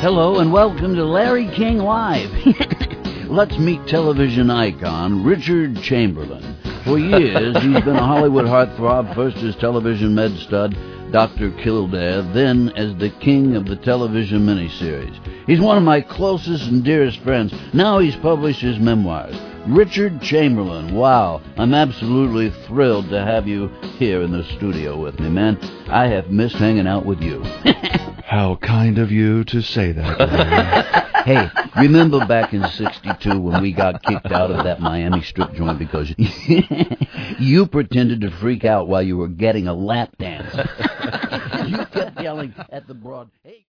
Hello and welcome to Larry King Live. Let's meet television icon Richard Chamberlain. For years, he's been a Hollywood heartthrob, first as television med stud Dr. Kildare, then as the king of the television miniseries. He's one of my closest and dearest friends. Now he's published his memoirs. Richard Chamberlain, wow, I'm absolutely thrilled to have you here in the studio with me, man. I have missed hanging out with you. How kind of you to say that, Larry. Hey, remember back in '62 when we got kicked out of that Miami strip joint because you pretended to freak out while you were getting a lap dance? You kept yelling at the broad, hey...